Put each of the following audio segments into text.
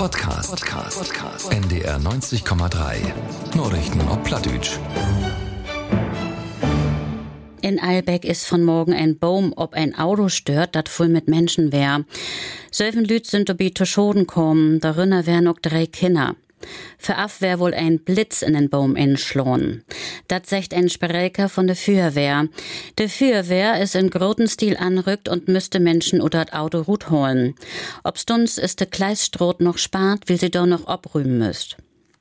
Podcast. NDR 90,3. Nachrichten auf Plattdeutsch. In Eilbeck ist von morgen ein Baum ob ein Auto stört, dat voll mit Menschen wär. 7 Lüt sind dabei zu Schoden kommen, darinner wären auch 3 Kinder. Für af wär wohl ein Blitz in den Baum inschlohn. Dat sagt ein Sprecher von der Feuerwehr. Der Feuerwehr ist in großen Stil anrückt und müsste Menschen oder das Auto Rut holen. Obstuns ist der Kleisstroh noch spart, wie sie doch noch obrühmen müsst.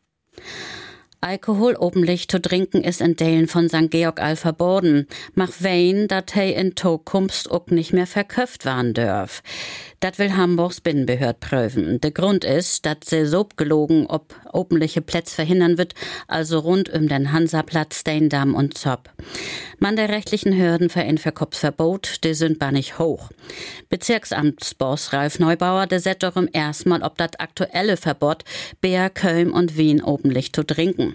Alkohol openlich zu trinken ist in Delen von St. Georg all verboten. Mach wein, dat hei in Tokunft auch nicht mehr verköft waren dürf. Dat will Hamburgs Binnenbehörd prüfen. Der Grund ist, dat se so gelogen, ob openliche Plätze verhindern wird, also rund um den Hansaplatz, Steindamm und Zopp. Man der rechtlichen Hürden für ein Verkaufsverbot, die sind bar nicht hoch. Bezirksamtsboss Ralf Neubauer, der set doch erstmal, ob dat aktuelle Verbot Bär, Köln und Wien openlich zu trinken.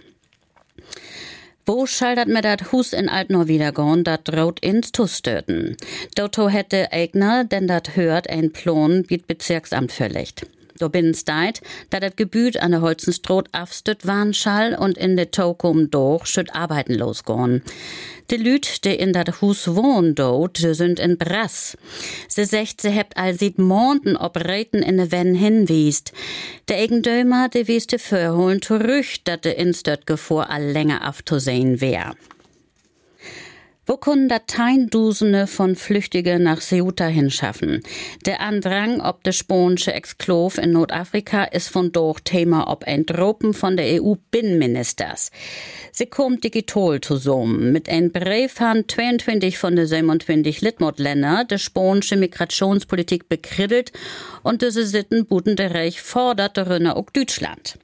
Wo schaldert mir dat Hus in Altnorwiedergorn, dat droht ins Tuss stöten? Dotto hätte Eigner, denn dat hört ein Plan, wie Bezirksamt verlegt. Do binnen's deit, dat dat Gebüt an der Holzenstrot afstöt Warnschall und in de Tokum doch schütt arbeiten losgorn. De Lüt, de in dat Hus wohnen dort, sind in Brass. Se secht, se hebt all sieht Monden ob Reten in de Wenn hinwiest. Der Eigendömer, de wies de Förholen zurück, dat de instört Gefahr all länger afzusehen wär. Wo können Dateien-Dusende von Flüchtigen nach Ceuta hinschaffen? Der Andrang ob de spanische Exklov in Nordafrika ist von doch Thema ob ein Tropen von der EU-Binnenministers. Sie kommt digital zusammen. Mit ein Brief haben 22 von den 27 Litmod-Länder de spanische Migrationspolitik bekrittelt und diese Sitten buten der Reich fordert darin auch Deutschland.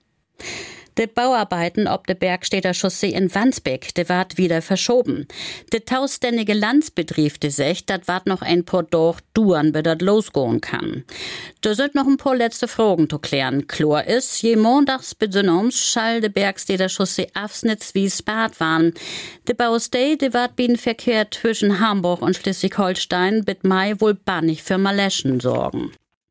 Die Bauarbeiten ob der Bergstädter Chaussee in Wandsbek, de ward wieder verschoben. Der tausständige Landsbetrieb, de secht, dat ward noch ein paar Doch duan, bis dat losgehen kann. Da sind noch ein paar letzte Fragen zu klären. Klar ist, je montags besonnums schall de Bergstädter Chaussee Afsnitz wie spart waren. De Baustei, de ward Bienenverkehr zwischen Hamburg und Schleswig-Holstein bit Mai wohl bannig für Maleschen sorgen.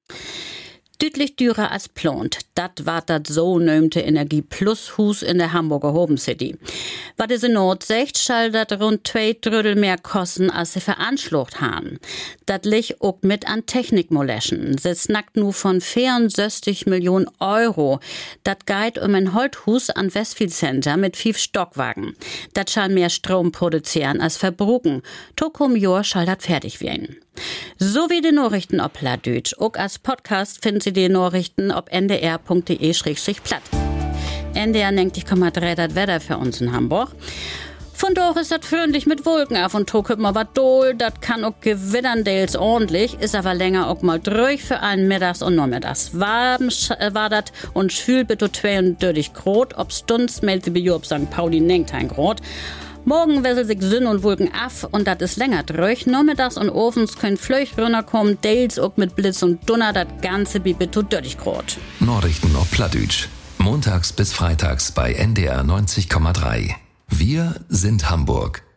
Deutlich teurer als plant. Dat war dat so nömte Energie Plus Hus in der Hamburger Home City. Was diese Not sagt, schall dat rund 2 Drittel mehr kosten, als sie veranschlucht haben. Dat liegt auch mit an Technikmoleschen. Sie snackt nur von 64 Millionen Euro. Dat geht um ein Holthus an Westfield Center mit 5 Stockwagen. Dat schall mehr Strom produzieren als verbruchen. Tokum Jor schall dat fertig werden. So wie die Nachrichten auf Plattdeutsch. Auch als Podcast finden Sie die Nachrichten auf ndr.de/platt. NDR 90,3 das Wetter für uns in Hamburg. Von dort ist das freundlich mit Wolken auf und to mal was dohl. Das kann auch gewittern, deels ordentlich, ist aber länger auch mal durch für einen Mittags und Nachmittags. Warm war das und schwül bitte 32 Grad. Ob Stunds meldet sich bei St. Pauli 19 Grad. Morgen wechseln sich Sonne und Wolken ab und das ist länger durch. Nachmittags und abends können Flöch runterkommen, Dales auch mit Blitz und Donner, das Ganze bei bitte 30 Grad. Nachrichten auf Plattdeutsch. Montags bis freitags bei NDR 90,3. Wir sind Hamburg.